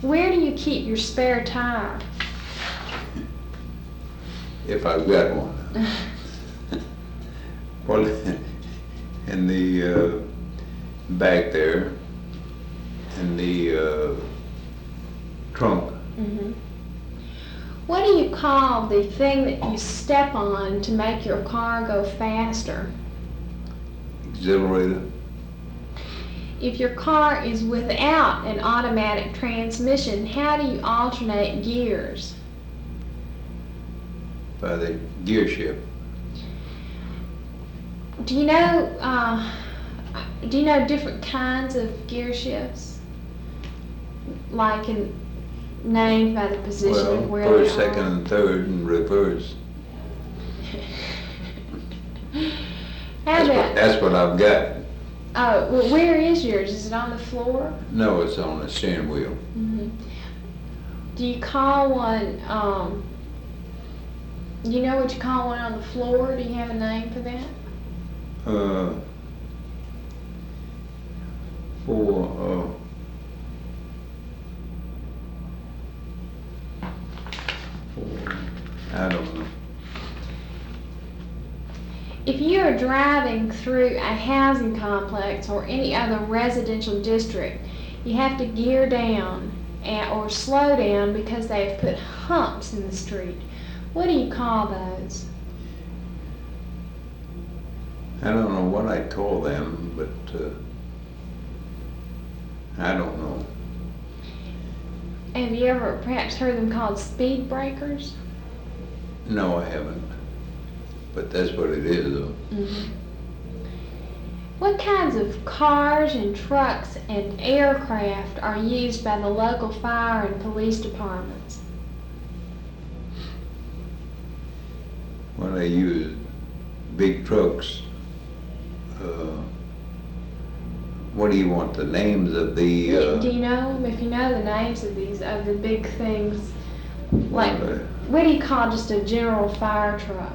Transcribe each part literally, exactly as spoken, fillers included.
Where do you keep your spare tire? If I've got one. Well, in the uh, back there, in the uh, trunk. Mm-hmm. What do you call the thing that you step on to make your car go faster? Exhilarator. If your car is without an automatic transmission, how do you alternate gears? By the gear shift. Do you know, uh, do you know different kinds of gear shifts? Like in, named by the position Well, of where first, they second, are? and third, and reverse. How That's what, about, that's what I've got. oh, well, where is yours? Is it on the floor? No, it's on the steering wheel. Mm-hmm. Do you call one, um, do you know what you call one on the floor? Do you have a name for that? Uh, for, uh, for, I don't know. If you are driving through a housing complex or any other residential district, you have to gear down and, or slow down because they have put humps in the street. What do you call those? I don't know what I call them, but uh, I don't know. Have you ever perhaps heard them called speed breakers? No, I haven't. But that's what it is, though. Mm-hmm. What kinds of cars and trucks and aircraft are used by the local fire and police departments? When I use big trucks, uh, what do you want, the names of the... Uh, Do you know them? If you know the names of these, of the big things, like, uh, what do you call just a general fire truck?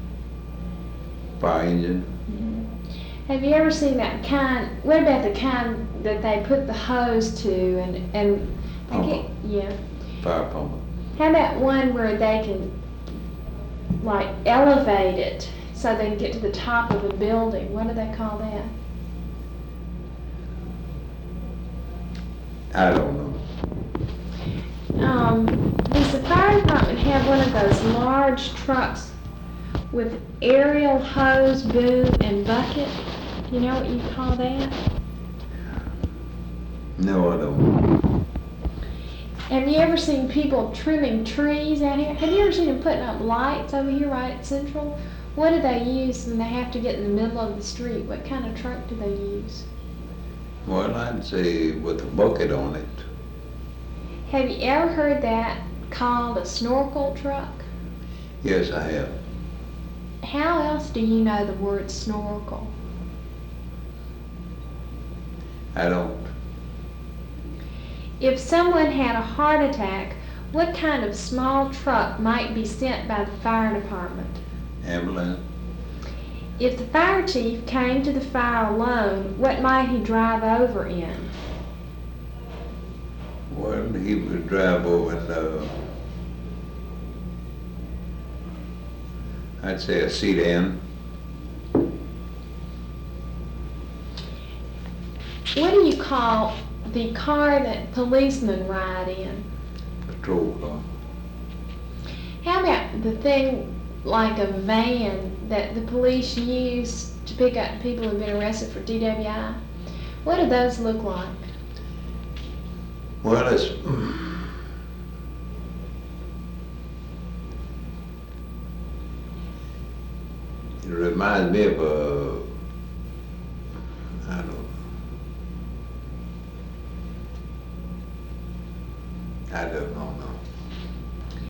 fire engine? Mm-hmm. Have you ever seen that kind, what about the kind that they put the hose to and, and I get, yeah. Fire pump. How about one where they can, like, elevate it so they can get to the top of a building? What do they call that? I don't know. Um, does the fire department have one of those large trucks with aerial hose, boom, and bucket? Do you know what you call that? No, I don't. Have you ever seen people trimming trees out here? Have you ever seen them putting up lights over here right at Central? What do they use when they have to get in the middle of the street? What kind of truck do they use? Well, I'd say with a bucket on it. Have you ever heard that called a snorkel truck? Yes, I have. How else do you know the word snorkel? I don't. If someone had a heart attack, what kind of small truck might be sent by the fire department? Ambulance. If the fire chief came to the fire alone, what might he drive over in? Well, he would drive over in, uh, I'd say a sedan. What do you call the car that policemen ride in? Patrol car. How about the thing like a van that the police use to pick up people who've been arrested for D W I? What do those look like? Well, it's, it reminds me of a, I don't know. I don't know.